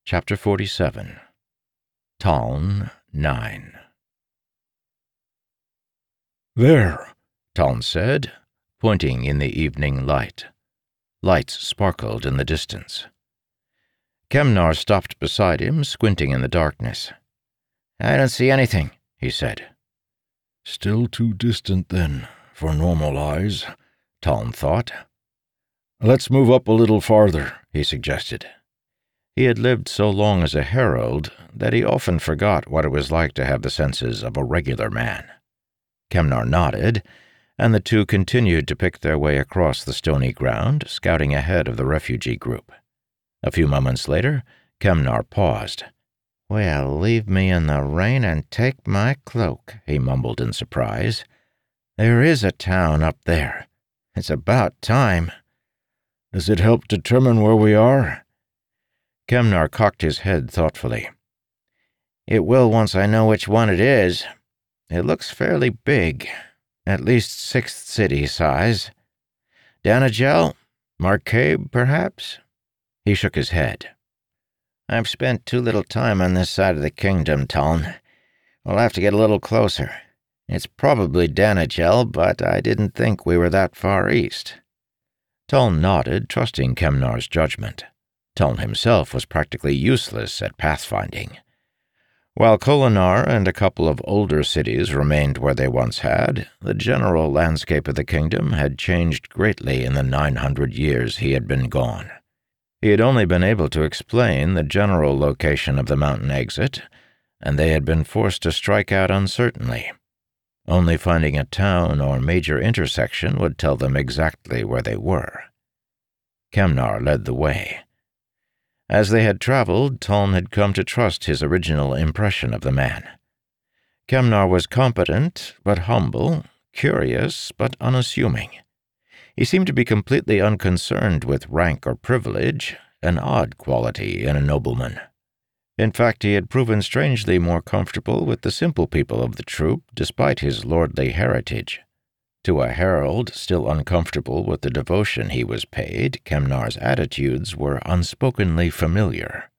Chapter 47 Taln 9 "There," Taln said, pointing in the evening light. Lights sparkled in the distance. Kemnar stopped beside him, squinting in the darkness. "I don't see anything," he said. "Still too distant, then, for normal eyes," Taln thought. "Let's move up a little farther," he suggested. He had lived so long as a herald that he often forgot what it was like to have the senses of a regular man. Kemnar nodded, and the two continued to pick their way across the stony ground, scouting ahead of the refugee group. A few moments later, Kemnar paused. "Well, leave me in the rain and take my cloak," he mumbled in surprise. "There is a town up there. It's about time." "Does it help determine where we are?" Kemnar cocked his head thoughtfully. "It will once I know which one it is. It looks fairly big, at least 6th city size. Danagel? Marcabe, perhaps?" He shook his head. "I've spent too little time on this side of the kingdom, Taln. We'll have to get a little closer. It's probably Danagel, but I didn't think we were that far east." Taln nodded, trusting Kemnar's judgment. Taln himself was practically useless at pathfinding. While Kholinar and a couple of older cities remained where they once had, the general landscape of the kingdom had changed greatly in the 900 years he had been gone. He had only been able to explain the general location of the mountain exit, and they had been forced to strike out uncertainly. Only finding a town or major intersection would tell them exactly where they were. Kemnar led the way. As they had traveled, Taln had come to trust his original impression of the man. Kemnar was competent but humble, curious but unassuming. He seemed to be completely unconcerned with rank or privilege, an odd quality in a nobleman. In fact, he had proven strangely more comfortable with the simple people of the troop, despite his lordly heritage. To a herald still uncomfortable with the devotion he was paid, Kemnar's attitudes were unspokenly familiar.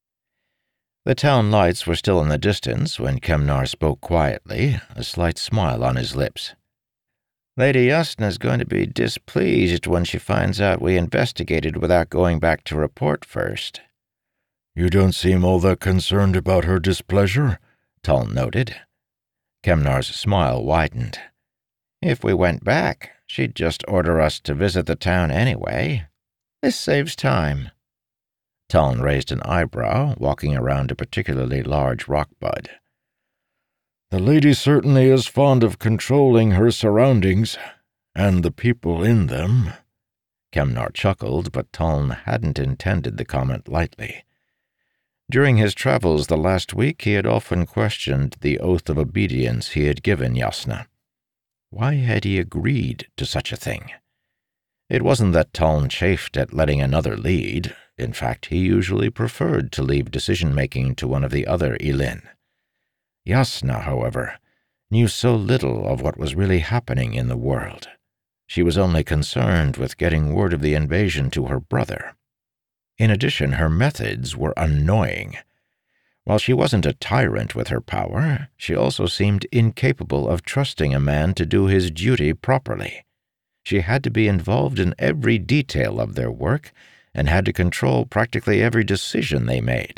The town lights were still in the distance when Kemnar spoke quietly, a slight smile on his lips. "Lady Yasna's going to be displeased when she finds out we investigated without going back to report first." "You don't seem all that concerned about her displeasure," Taln noted. Kemnar's smile widened. "If we went back, she'd just order us to visit the town anyway. This saves time." Taln raised an eyebrow, walking around a particularly large rockbud. "The lady certainly is fond of controlling her surroundings, and the people in them." Kemnar chuckled, but Taln hadn't intended the comment lightly. During his travels the last week, he had often questioned the oath of obedience he had given Yasna. Why had he agreed to such a thing? It wasn't that Taln chafed at letting another lead. In fact, he usually preferred to leave decision-making to one of the other Ilin. Yasna, however, knew so little of what was really happening in the world. She was only concerned with getting word of the invasion to her brother. In addition, her methods were annoying. While she wasn't a tyrant with her power, she also seemed incapable of trusting a man to do his duty properly. She had to be involved in every detail of their work and had to control practically every decision they made.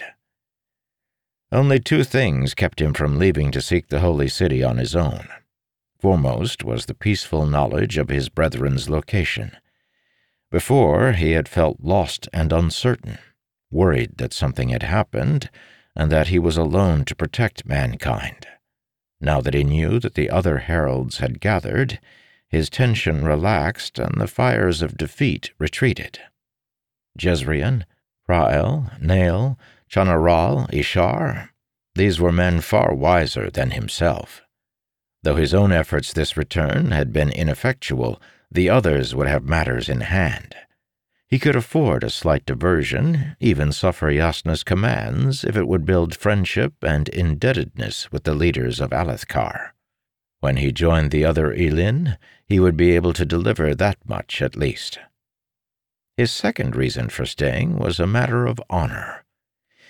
Only 2 things kept him from leaving to seek the Holy City on his own. Foremost was the peaceful knowledge of his brethren's location. Before, he had felt lost and uncertain, worried that something had happened, and that he was alone to protect mankind. Now that he knew that the other heralds had gathered, his tension relaxed and the fires of defeat retreated. Jezrien, Prael, Nael, Chanaral, Ishar, these were men far wiser than himself. Though his own efforts this return had been ineffectual, the others would have matters in hand. He could afford a slight diversion, even suffer Yasna's commands if it would build friendship and indebtedness with the leaders of Alethkar. When he joined the other Ilin, he would be able to deliver that much at least. His second reason for staying was a matter of honor.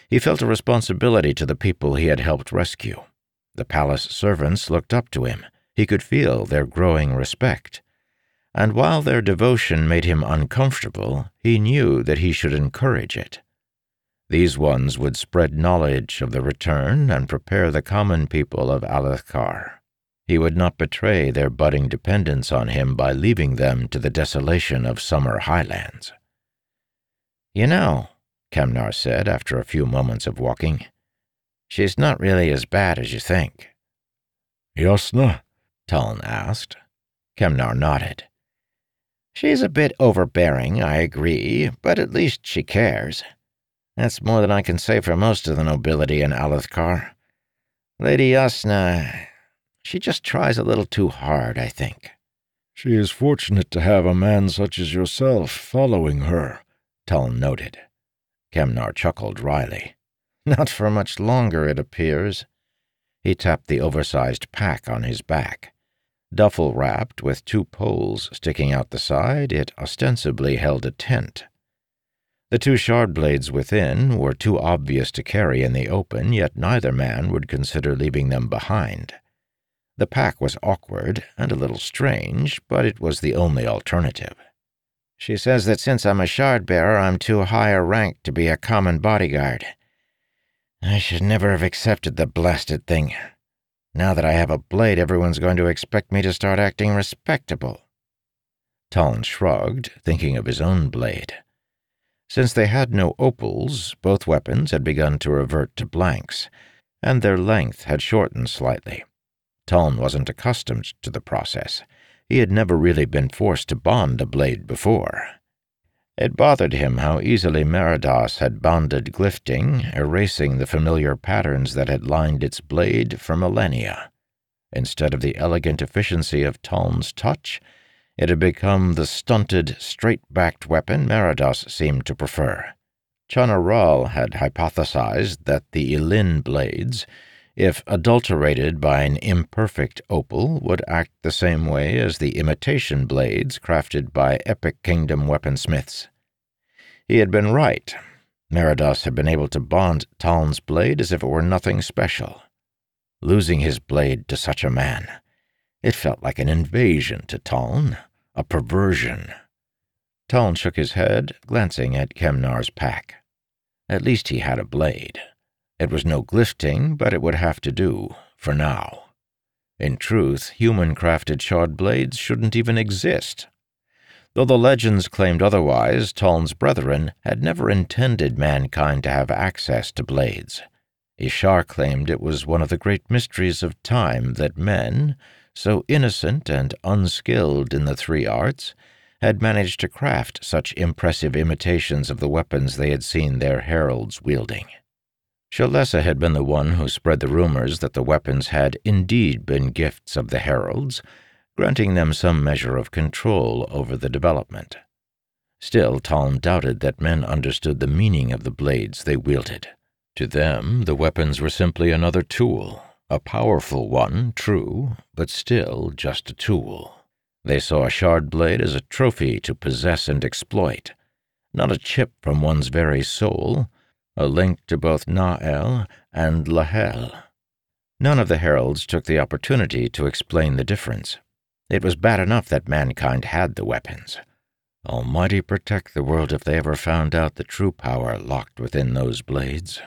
He felt a responsibility to the people he had helped rescue. The palace servants looked up to him. He could feel their growing respect. And while their devotion made him uncomfortable, he knew that he should encourage it. These ones would spread knowledge of the return and prepare the common people of Alethkar. He would not betray their budding dependence on him by leaving them to the desolation of summer highlands. "You know," Kemnar said after a few moments of walking, "she's not really as bad as you think." Jasnah? Taln asked. Kemnar nodded. "She's a bit overbearing, I agree, but at least she cares. That's more than I can say for most of the nobility in Alethkar. Lady Jasnah, she just tries a little too hard, I think." She is fortunate to have a man such as yourself following her, Taln noted. Kemnar chuckled wryly. "Not for much longer, it appears." He tapped the oversized pack on his back. Duffel-wrapped with 2 poles sticking out the side, it ostensibly held a tent. The 2 shard blades within were too obvious to carry in the open, yet neither man would consider leaving them behind. The pack was awkward and a little strange, but it was the only alternative. "She says that since I'm a shard-bearer, I'm too high a rank to be a common bodyguard. I should never have accepted the blasted thing. Now that I have a blade, everyone's going to expect me to start acting respectable." Taln shrugged, thinking of his own blade. Since they had no opals, both weapons had begun to revert to blanks, and their length had shortened slightly. Taln wasn't accustomed to the process. He had never really been forced to bond a blade before. It bothered him how easily Meridas had bonded Glyfting, erasing the familiar patterns that had lined its blade for millennia. Instead of the elegant efficiency of Taln's touch, it had become the stunted, straight-backed weapon Meridas seemed to prefer. Chanaral had hypothesized that the Elin blades, if adulterated by an imperfect opal, would act the same way as the imitation blades crafted by Epic Kingdom weaponsmiths. He had been right. Meridas had been able to bond Taln's blade as if it were nothing special. Losing his blade to such a man, it felt like an invasion to Taln, a perversion. Taln shook his head, glancing at Kemnar's pack. At least he had a blade. It was no Glyfting, but it would have to do, for now. In truth, human-crafted shard blades shouldn't even exist. Though the legends claimed otherwise, Taln's brethren had never intended mankind to have access to blades. Ishar claimed it was one of the great mysteries of time that men, so innocent and unskilled in the 3 arts, had managed to craft such impressive imitations of the weapons they had seen their heralds wielding. Shalessa had been the one who spread the rumors that the weapons had indeed been gifts of the heralds, granting them some measure of control over the development. Still, Taln doubted that men understood the meaning of the blades they wielded. To them, the weapons were simply another tool, a powerful one, true, but still just a tool. They saw a shard blade as a trophy to possess and exploit, not a chip from one's very soul, a link to both Na'el and Lahel. None of the heralds took the opportunity to explain the difference. It was bad enough that mankind had the weapons. Almighty protect the world if they ever found out the true power locked within those blades.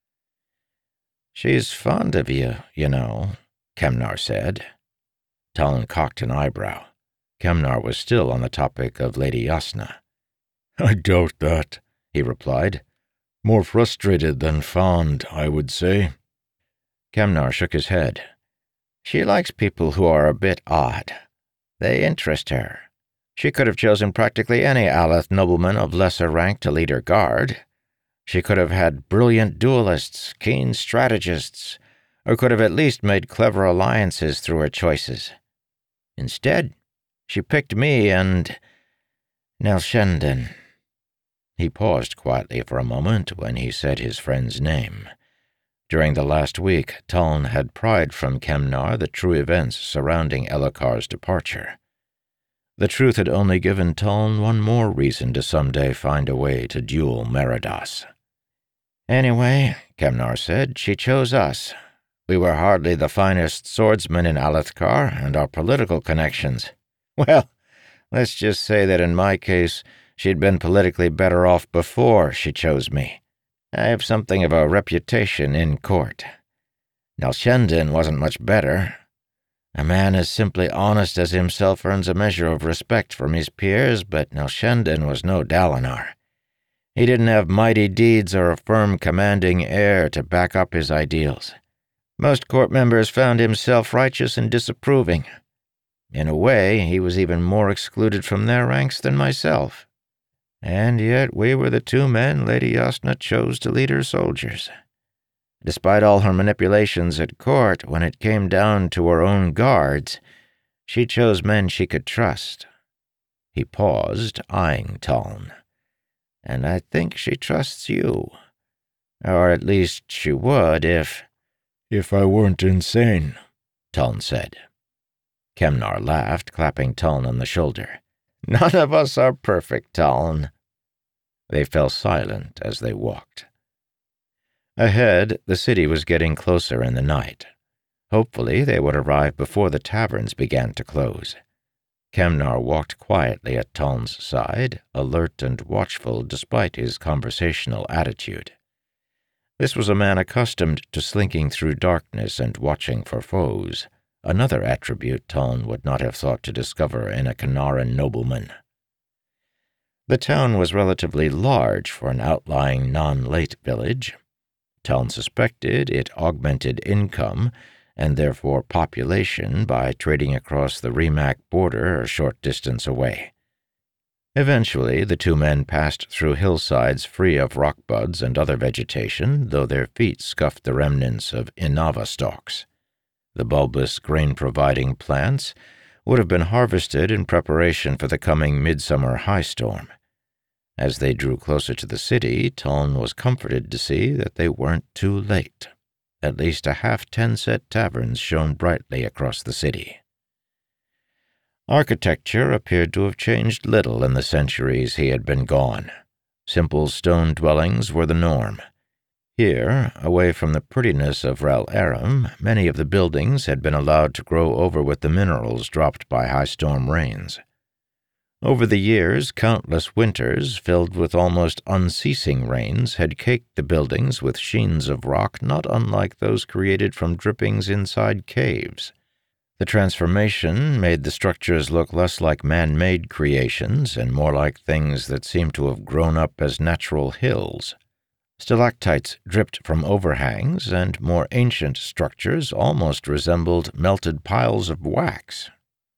"She's fond of you, you know," Kemnar said. Taln cocked an eyebrow. Kemnar was still on the topic of Lady Jasnah. "I doubt that," he replied. "More frustrated than fond, I would say." Kemnar shook his head. "She likes people who are a bit odd. They interest her. She could have chosen practically any Aleth nobleman of lesser rank to lead her guard. She could have had brilliant duelists, keen strategists, or could have at least made clever alliances through her choices. Instead, she picked me and Nelshendon." He paused quietly for a moment when he said his friend's name. During the last week, Taln had pried from Kemnar the true events surrounding Elhokar's departure. The truth had only given Taln one more reason to someday find a way to duel Meridas. Anyway, Kemnar said, she chose us. We were hardly the finest swordsmen in Alethkar, and our political connections. Well, let's just say that in my case, she'd been politically better off before she chose me. I have something of a reputation in court. Nalshenden wasn't much better. A man as simply honest as himself earns a measure of respect from his peers, but Nalshenden was no Dalinar. He didn't have mighty deeds or a firm, commanding air to back up his ideals. Most court members found him self-righteous and disapproving. In a way, he was even more excluded from their ranks than myself. And yet we were the two men Lady Yasna chose to lead her soldiers. Despite all her manipulations at court, when it came down to her own guards, she chose men she could trust. He paused, eyeing Taln. And I think she trusts you. Or at least she would If I weren't insane, Taln said. Kemnar laughed, clapping Taln on the shoulder. None of us are perfect, Taln. They fell silent as they walked. Ahead, the city was getting closer in the night. Hopefully, they would arrive before the taverns began to close. Kemnar walked quietly at Taln's side, alert and watchful despite his conversational attitude. This was a man accustomed to slinking through darkness and watching for foes, another attribute Taln would not have thought to discover in a Kanaran nobleman. The town was relatively large for an outlying non-late village. Taln suspected it augmented income, and therefore population, by trading across the Rimac border a short distance away. Eventually, the two men passed through hillsides free of rock buds and other vegetation, though their feet scuffed the remnants of Inava stalks. The bulbous, grain-providing plants would have been harvested in preparation for the coming midsummer high storm. As they drew closer to the city, Taln was comforted to see that they weren't too late. At least a half-10-set taverns shone brightly across the city. Architecture appeared to have changed little in the centuries he had been gone. Simple stone dwellings were the norm. Here, away from the prettiness of Rel Aram, many of the buildings had been allowed to grow over with the minerals dropped by high storm rains. Over the years, countless winters, filled with almost unceasing rains, had caked the buildings with sheens of rock not unlike those created from drippings inside caves. The transformation made the structures look less like man-made creations and more like things that seemed to have grown up as natural hills. Stalactites dripped from overhangs, and more ancient structures almost resembled melted piles of wax.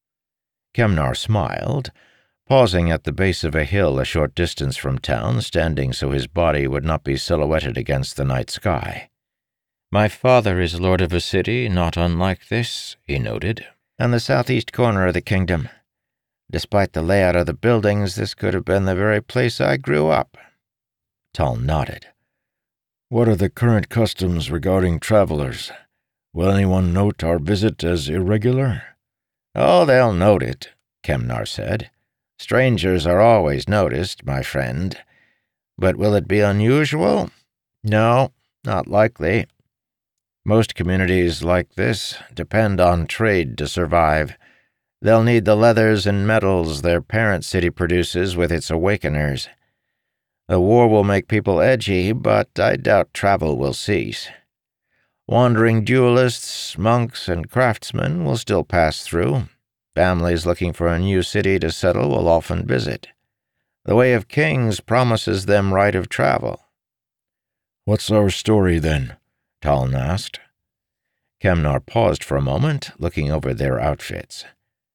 Kemnar smiled, pausing at the base of a hill a short distance from town, standing so his body would not be silhouetted against the night sky. My father is lord of a city not unlike this, he noted, on the southeast corner of the kingdom. Despite the layout of the buildings, this could have been the very place I grew up. Taln nodded. What are the current customs regarding travelers? Will anyone note our visit as irregular? Oh, they'll note it, Kemnar said. Strangers are always noticed, my friend. But will it be unusual? No, not likely. Most communities like this depend on trade to survive. They'll need the leathers and metals their parent city produces with its awakeners. The war will make people edgy, but I doubt travel will cease. Wandering duelists, monks, and craftsmen will still pass through. Families looking for a new city to settle will often visit. The Way of Kings promises them right of travel. What's our story, then? Taln asked. Kemnar paused for a moment, looking over their outfits.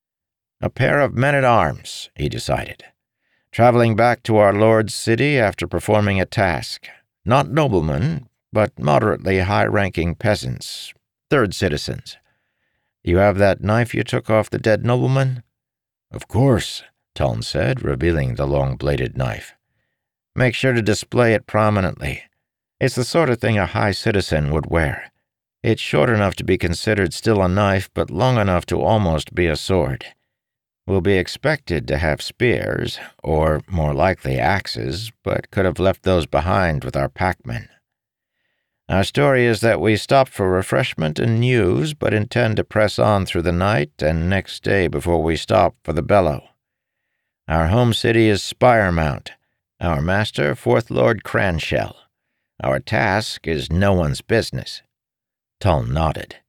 A pair of men-at-arms, he decided, traveling back to our lord's city after performing a task. Not noblemen, but moderately high-ranking peasants, third citizens. You have that knife you took off the dead nobleman? Of course, Taln said, revealing the long-bladed knife. Make sure to display it prominently. It's the sort of thing a high citizen would wear. It's short enough to be considered still a knife, but long enough to almost be a sword. We'll be expected to have spears, or more likely axes, but could have left those behind with our packmen. Our story is that we stopped for refreshment and news, but intend to press on through the night and next day before we stop for the Bellow. Our home city is Spiremount. Our master, Fourth Lord Cranshell. Our task is no one's business." Tuln nodded.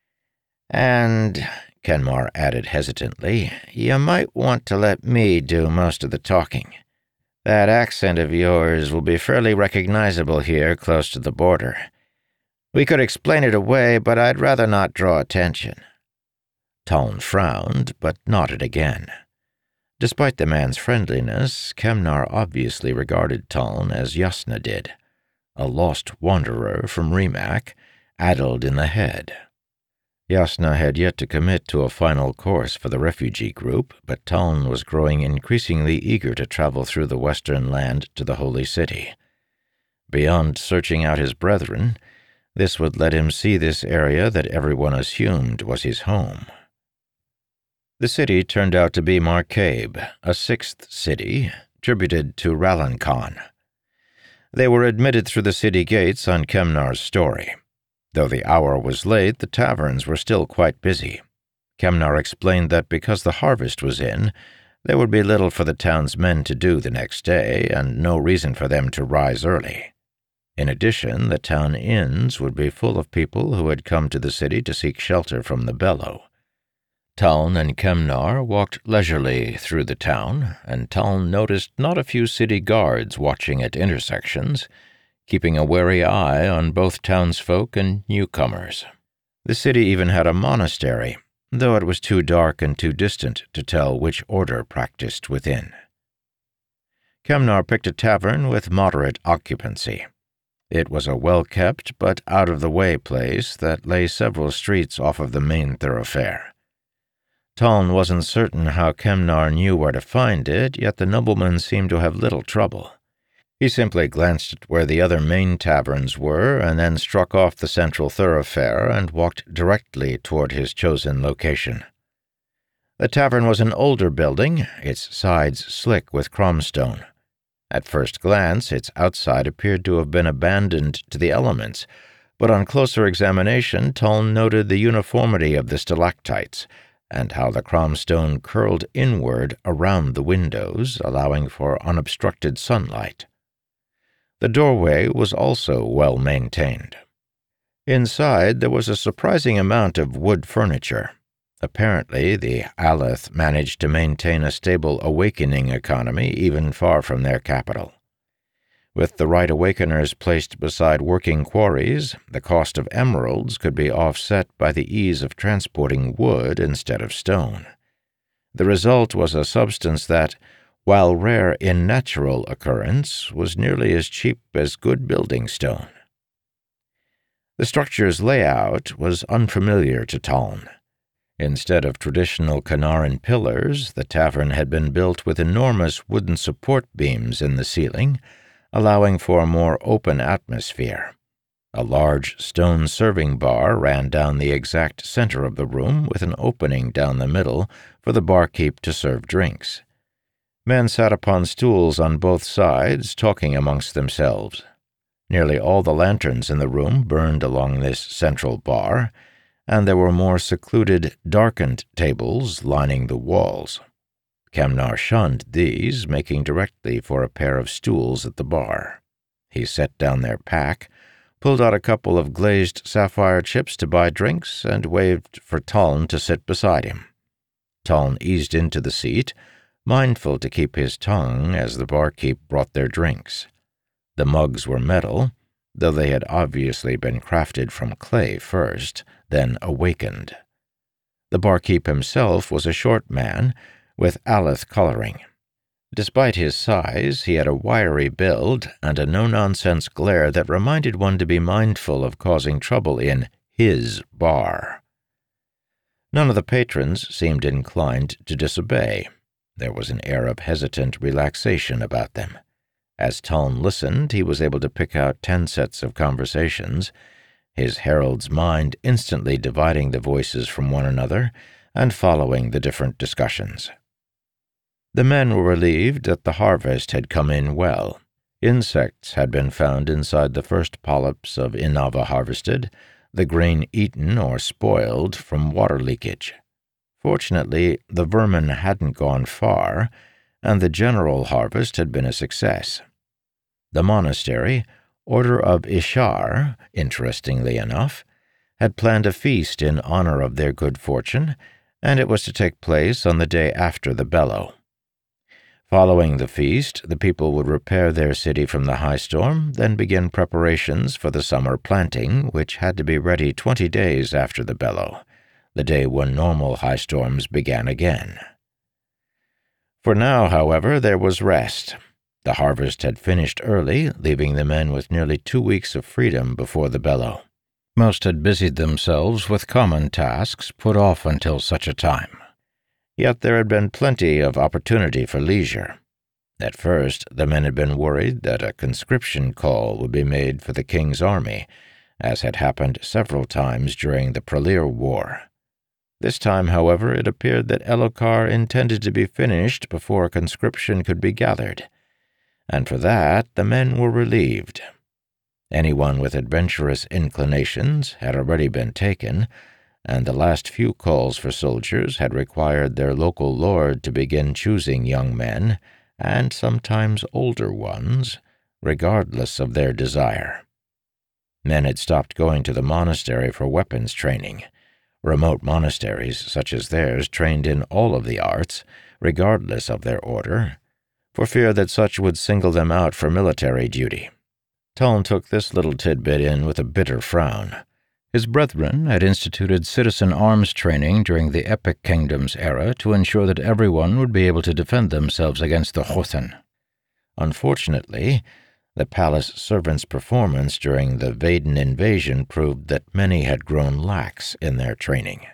"And," Kenmare added hesitantly, "you might want to let me do most of the talking. That accent of yours will be fairly recognizable here close to the border. We could explain it away, but I'd rather not draw attention." Tuln frowned, but nodded again. Despite the man's friendliness, Kemnar obviously regarded Tuln as Jasnah did, a lost wanderer from Rimac, addled in the head. Jasnah had yet to commit to a final course for the refugee group, but Tuln was growing increasingly eager to travel through the western land to the Holy City. Beyond searching out his brethren, this would let him see this area that everyone assumed was his home. The city turned out to be Marcabe, a sixth city, tributed to Ralancon. They were admitted through the city gates on Kemnar's story. Though the hour was late, the taverns were still quite busy. Kemnar explained that because the harvest was in, there would be little for the town's men to do the next day, and no reason for them to rise early. In addition, the town inns would be full of people who had come to the city to seek shelter from the Bellow. Tuln and Kemnar walked leisurely through the town, and Tuln noticed not a few city guards watching at intersections, keeping a wary eye on both townsfolk and newcomers. The city even had a monastery, though it was too dark and too distant to tell which order practiced within. Kemnar picked a tavern with moderate occupancy. It was a well-kept but out-of-the-way place that lay several streets off of the main thoroughfare. Tuln wasn't certain how Kemnar knew where to find it, yet the nobleman seemed to have little trouble. He simply glanced at where the other main taverns were and then struck off the central thoroughfare and walked directly toward his chosen location. The tavern was an older building, its sides slick with cromstone. At first glance, its outside appeared to have been abandoned to the elements, but on closer examination, Tuln noted the uniformity of the stalactites and how the cromstone curled inward around the windows, allowing for unobstructed sunlight. The doorway was also well maintained. Inside, there was a surprising amount of wood furniture. Apparently, the Aleth managed to maintain a stable awakening economy even far from their capital. With the right awakeners placed beside working quarries, the cost of emeralds could be offset by the ease of transporting wood instead of stone. The result was a substance that, while rare in natural occurrence, was nearly as cheap as good building stone. The structure's layout was unfamiliar to Tuln. Instead of traditional Kanaran pillars, the tavern had been built with enormous wooden support beams in the ceiling, allowing for a more open atmosphere. A large stone serving bar ran down the exact center of the room with an opening down the middle for the barkeep to serve drinks. Men sat upon stools on both sides, talking amongst themselves. Nearly all the lanterns in the room burned along this central bar, and there were more secluded, darkened tables lining the walls. Kemnar shunned these, making directly for a pair of stools at the bar. He set down their pack, pulled out a couple of glazed sapphire chips to buy drinks, and waved for Tuln to sit beside him. Tuln eased into the seat, mindful to keep his tongue as the barkeep brought their drinks. The mugs were metal, though they had obviously been crafted from clay first, then awakened. The barkeep himself was a short man, with Aleth coloring. Despite his size, he had a wiry build and a no-nonsense glare that reminded one to be mindful of causing trouble in his bar. None of the patrons seemed inclined to disobey. There was an air of hesitant relaxation about them. As Tuln listened, he was able to pick out 10 sets of conversations, his herald's mind instantly dividing the voices from one another and following the different discussions. The men were relieved that the harvest had come in well. Insects had been found inside the first polyps of Inava harvested, the grain eaten or spoiled from water leakage. Fortunately, the vermin hadn't gone far, and the general harvest had been a success. The monastery, Order of Ishar, interestingly enough, had planned a feast in honor of their good fortune, and it was to take place on the day after the bellow. Following the feast, the people would repair their city from the high storm, then begin preparations for the summer planting, which had to be ready 20 days after the bellow, the day when normal high storms began again. For now, however, there was rest. The harvest had finished early, leaving the men with nearly 2 weeks of freedom before the bellow. Most had busied themselves with common tasks put off until such a time. Yet there had been plenty of opportunity for leisure. At first, the men had been worried that a conscription call would be made for the king's army, as had happened several times during the Pralir War. This time, however, it appeared that Elhokar intended to be finished before conscription could be gathered, and for that the men were relieved. Anyone with adventurous inclinations had already been taken, and the last few calls for soldiers had required their local lord to begin choosing young men, and sometimes older ones, regardless of their desire. Men had stopped going to the monastery for weapons training. Remote monasteries such as theirs trained in all of the arts, regardless of their order, for fear that such would single them out for military duty. Taln took this little tidbit in with a bitter frown. His brethren had instituted citizen arms training during the Epic Kingdoms era to ensure that everyone would be able to defend themselves against the Jotun. Unfortunately, the palace servants' performance during the Vaden invasion proved that many had grown lax in their training.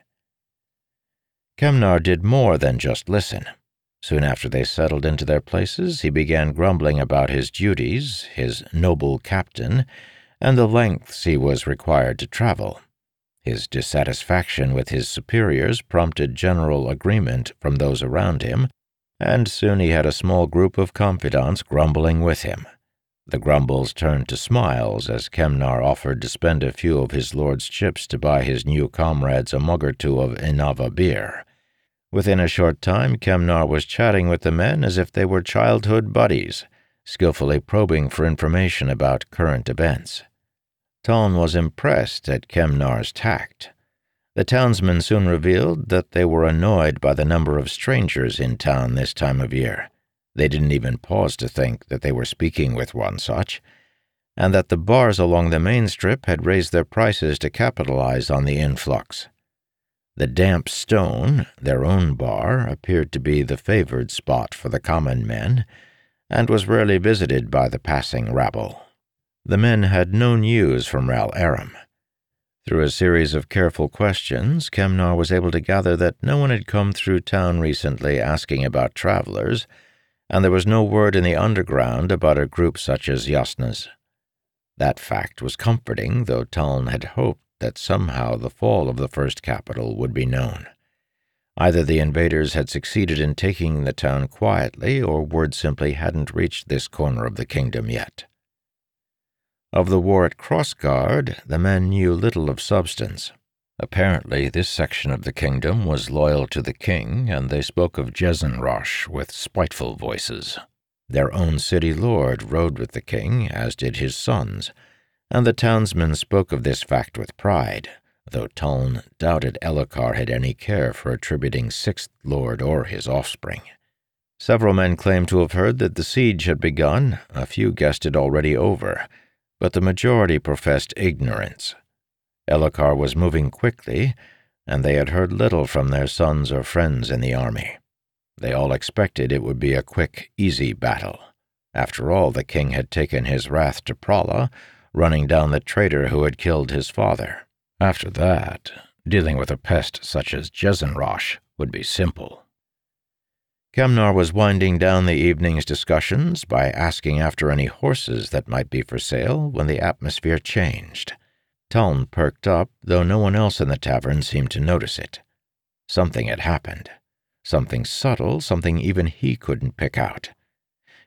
Kemnar did more than just listen. Soon after they settled into their places, he began grumbling about his duties, his noble captain, and the lengths he was required to travel. His dissatisfaction with his superiors prompted general agreement from those around him, and soon he had a small group of confidants grumbling with him. The grumbles turned to smiles as Kemnar offered to spend a few of his lord's chips to buy his new comrades a mug or two of Inava beer. Within a short time, Kemnar was chatting with the men as if they were childhood buddies, skillfully probing for information about current events. Taln was impressed at Kemnar's tact. The townsmen soon revealed that they were annoyed by the number of strangers in town this time of year. They didn't even pause to think that they were speaking with one such, and that the bars along the main strip had raised their prices to capitalize on the influx. The Damp Stone, their own bar, appeared to be the favored spot for the common men, and was rarely visited by the passing rabble. The men had no news from Ral Aram. Through a series of careful questions, Kemnar was able to gather that no one had come through town recently asking about travelers, and there was no word in the underground about a group such as Jasna's. That fact was comforting, though Taln had hoped that somehow the fall of the first capital would be known. Either the invaders had succeeded in taking the town quietly, or word simply hadn't reached this corner of the kingdom yet. Of the war at Crossguard, the men knew little of substance. Apparently, this section of the kingdom was loyal to the king, and they spoke of Jezenrosh with spiteful voices. Their own city lord rode with the king, as did his sons, and the townsmen spoke of this fact with pride, though Taln doubted Elhokar had any care for attributing Sixth Lord or his offspring. Several men claimed to have heard that the siege had begun, a few guessed it already over, but the majority professed ignorance. Elhokar was moving quickly, and they had heard little from their sons or friends in the army. They all expected it would be a quick, easy battle. After all, the king had taken his wrath to Prala, running down the traitor who had killed his father. After that, dealing with a pest such as Jezenrosh would be simple. Kemnar was winding down the evening's discussions by asking after any horses that might be for sale when the atmosphere changed. Taln perked up, though no one else in the tavern seemed to notice it. Something had happened. Something subtle, something even he couldn't pick out.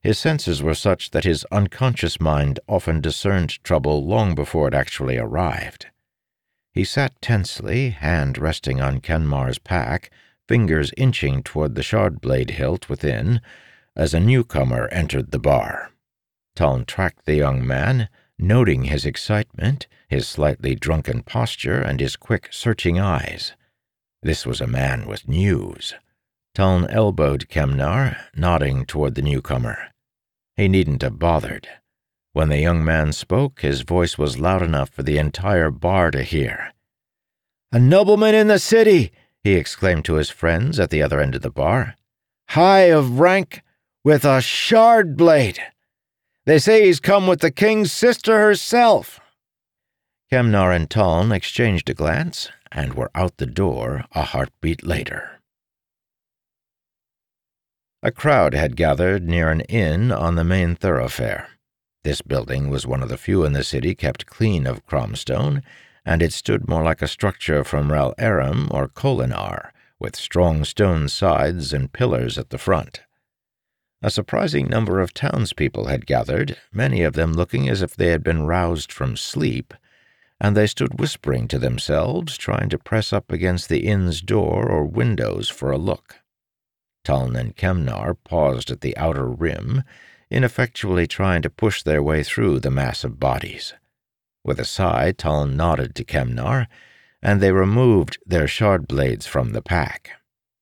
His senses were such that his unconscious mind often discerned trouble long before it actually arrived. He sat tensely, hand resting on Kenmar's pack, fingers inching toward the shard-blade hilt within, as a newcomer entered the bar. Taln tracked the young man, noting his excitement, his slightly drunken posture, and his quick, searching eyes. This was a man with news. Taln elbowed Kemnar, nodding toward the newcomer. He needn't have bothered. When the young man spoke, his voice was loud enough for the entire bar to hear. "A nobleman in the city!" he exclaimed to his friends at the other end of the bar. "High of rank, with a shard blade! They say he's come with the king's sister herself!" Kemnar and Taln exchanged a glance and were out the door a heartbeat later. A crowd had gathered near an inn on the main thoroughfare. This building was one of the few in the city kept clean of cromstone, and it stood more like a structure from Rel Aram or Kholinar, with strong stone sides and pillars at the front. A surprising number of townspeople had gathered, many of them looking as if they had been roused from sleep, and they stood whispering to themselves, trying to press up against the inn's door or windows for a look. Taln and Kemnar paused at the outer rim, ineffectually trying to push their way through the mass of bodies. With a sigh, Taln nodded to Kemnar, and they removed their shard blades from the pack.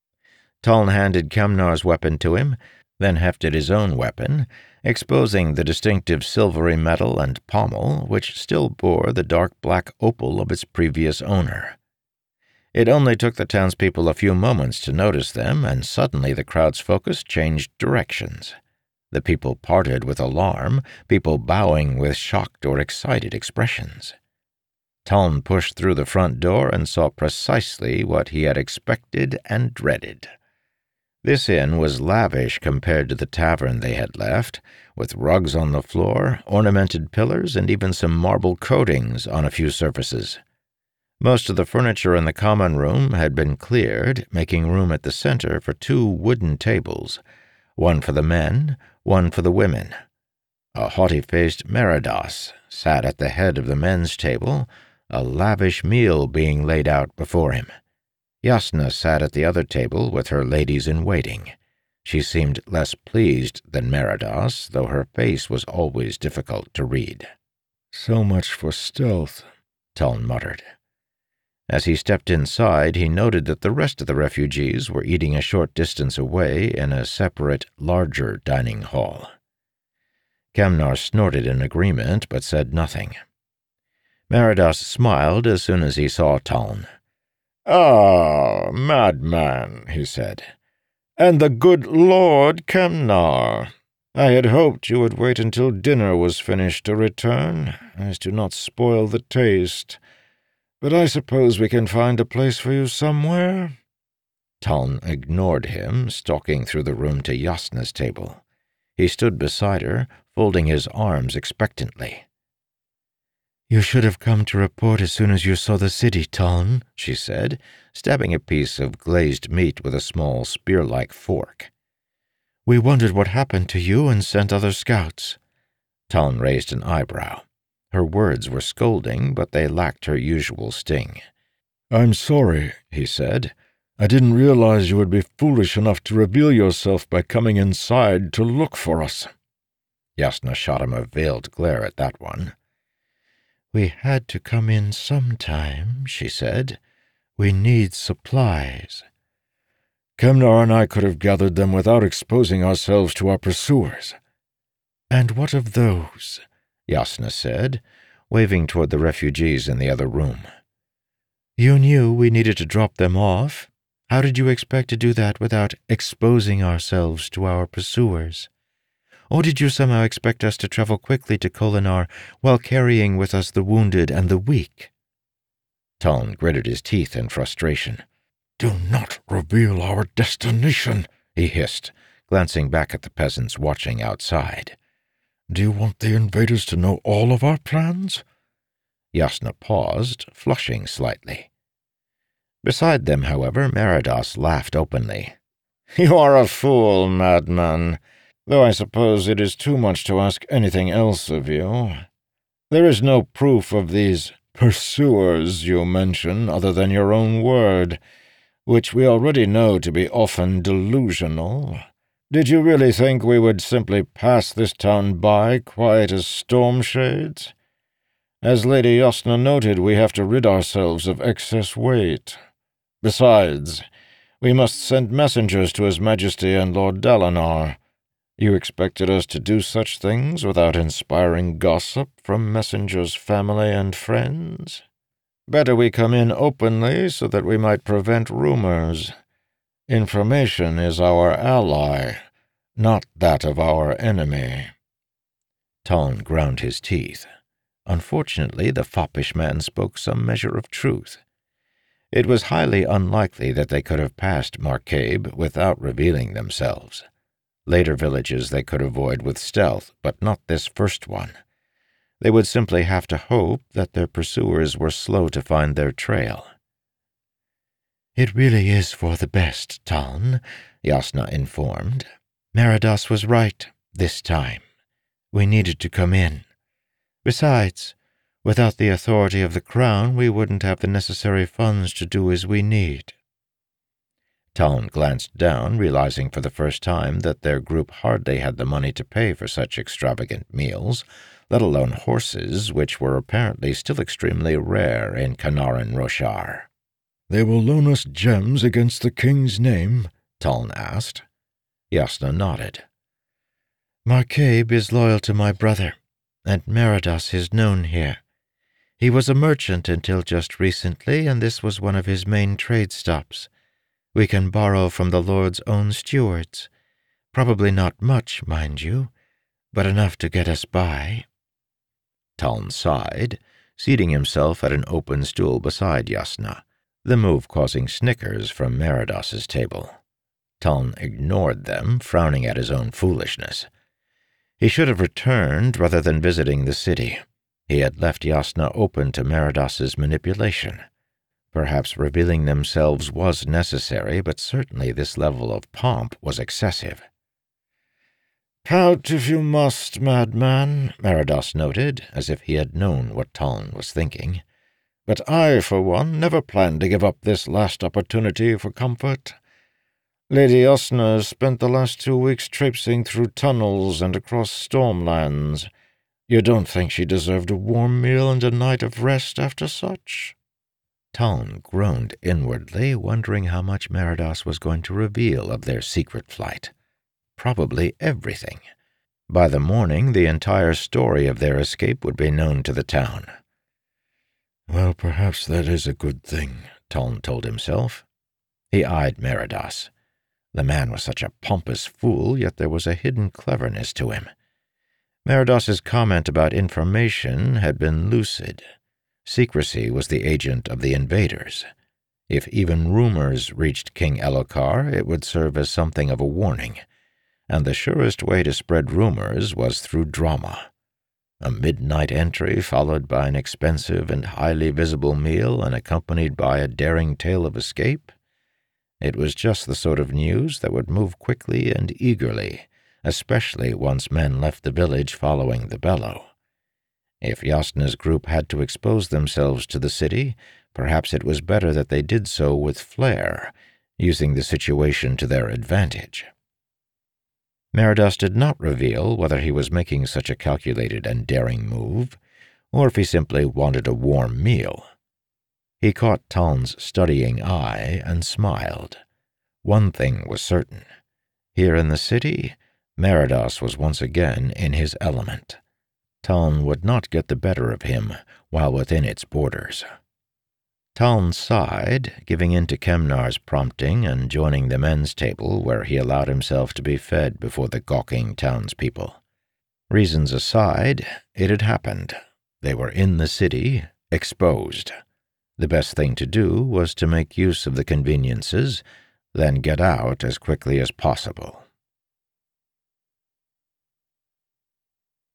Taln handed Kemnar's weapon to him, then hefted his own weapon, exposing the distinctive silvery metal and pommel, which still bore the dark black opal of its previous owner. It only took the townspeople a few moments to notice them, and suddenly the crowd's focus changed directions. The people parted with alarm, people bowing with shocked or excited expressions. Taln pushed through the front door and saw precisely what he had expected and dreaded. This inn was lavish compared to the tavern they had left, with rugs on the floor, ornamented pillars, and even some marble coatings on a few surfaces. Most of the furniture in the common room had been cleared, making room at the center for 2 wooden tables, one for the men, one for the women. A haughty-faced Meridas sat at the head of the men's table, a lavish meal being laid out before him. Jasnah sat at the other table with her ladies-in-waiting. She seemed less pleased than Meridas, though her face was always difficult to read. "So much for stealth," Taln muttered. As he stepped inside, he noted that the rest of the refugees were eating a short distance away in a separate, larger dining hall. Kemnar snorted in agreement, but said nothing. Meridas smiled as soon as he saw Taln. "Ah, madman," he said. "And the good Lord Kemnar. I had hoped you would wait until dinner was finished to return, as to not spoil the taste. But I suppose we can find a place for you somewhere?" Taln ignored him, stalking through the room to Jasnah's table. He stood beside her, folding his arms expectantly. "You should have come to report as soon as you saw the city, Taln," she said, stabbing a piece of glazed meat with a small spear-like fork. "We wondered what happened to you and sent other scouts." Taln raised an eyebrow. Her words were scolding, but they lacked her usual sting. "I'm sorry," he said. "I didn't realize you would be foolish enough to reveal yourself by coming inside to look for us." Jasnah shot him a veiled glare at that one. "We had to come in sometime," she said. "We need supplies." "Kemnar and I could have gathered them without exposing ourselves to our pursuers." "And what of those?" Jasnah said, waving toward the refugees in the other room. "You knew we needed to drop them off. How did you expect to do that without exposing ourselves to our pursuers? Or did you somehow expect us to travel quickly to Kholinar while carrying with us the wounded and the weak?" Taln gritted his teeth in frustration. "Do not reveal our destination," he hissed, glancing back at the peasants watching outside. "Do you want the invaders to know all of our plans?" Jasnah paused, flushing slightly. Beside them, however, Meridas laughed openly. "You are a fool, madman. though I suppose it is too much to ask anything else of you. There is no proof of these pursuers you mention other than your own word, which we already know to be often delusional. Did you really think we would simply pass this town by quiet as storm shades? As Lady Yasna noted, we have to rid ourselves of excess weight. Besides, we must send messengers to His Majesty and Lord Dalinar. You expected us to do such things without inspiring gossip from messengers' family and friends? Better we come in openly so that we might prevent rumors. Information is our ally, not that of our enemy." Taln ground his teeth. Unfortunately, the foppish man spoke some measure of truth. It was highly unlikely that they could have passed Marcabe without revealing themselves. Later villages they could avoid with stealth, but not this first one. They would simply have to hope that their pursuers were slow to find their trail. "It really is for the best, Taln," Yasna informed. "Meridas was right, this time. We needed to come in. Besides, without the authority of the crown, we wouldn't have the necessary funds to do as we need." Taln glanced down, realizing for the first time that their group hardly had the money to pay for such extravagant meals, let alone horses, which were apparently still extremely rare in Kanaran Roshar. "They will loan us gems against the king's name?" Taln asked. Yasna nodded. "Marcabe is loyal to my brother, and Meridas is known here. He was a merchant until just recently, and this was one of his main trade stops. We can borrow from the Lord's own stewards. Probably not much, mind you, but enough to get us by." Taln sighed, seating himself at an open stool beside Yasna, the move causing snickers from Meridas's table. Taln ignored them, frowning at his own foolishness. He should have returned rather than visiting the city. He had left Yasna open to Meridas's manipulation. Perhaps revealing themselves was necessary, but certainly this level of pomp was excessive. "Pout if you must, madman," Meridas noted, as if he had known what Taln was thinking. "But I, for one, never planned to give up this last opportunity for comfort. Lady Yasna spent the last 2 weeks traipsing through tunnels and across stormlands. You don't think she deserved a warm meal and a night of rest after such?" Taln groaned inwardly, wondering how much Meridas was going to reveal of their secret flight. Probably everything. By the morning, the entire story of their escape would be known to the town. "Well, perhaps that is a good thing," Taln told himself. He eyed Meridas. The man was such a pompous fool, yet there was a hidden cleverness to him. Meridas's comment about information had been lucid. Secrecy was the agent of the invaders. If even rumors reached King Elhokar, it would serve as something of a warning, and the surest way to spread rumors was through drama. A midnight entry followed by an expensive and highly visible meal and accompanied by a daring tale of escape. It was just the sort of news that would move quickly and eagerly, especially once men left the village following the bellow. If Yasna's group had to expose themselves to the city, perhaps it was better that they did so with flair, using the situation to their advantage. Meridas did not reveal whether he was making such a calculated and daring move, or if he simply wanted a warm meal. He caught Taln's studying eye and smiled. One thing was certain. Here in the city, Meridas was once again in his element. Taln would not get the better of him while within its borders. Taln sighed, giving in to Kemnar's prompting and joining the men's table where he allowed himself to be fed before the gawking townspeople. Reasons aside, it had happened. They were in the city, exposed. The best thing to do was to make use of the conveniences, then get out as quickly as possible.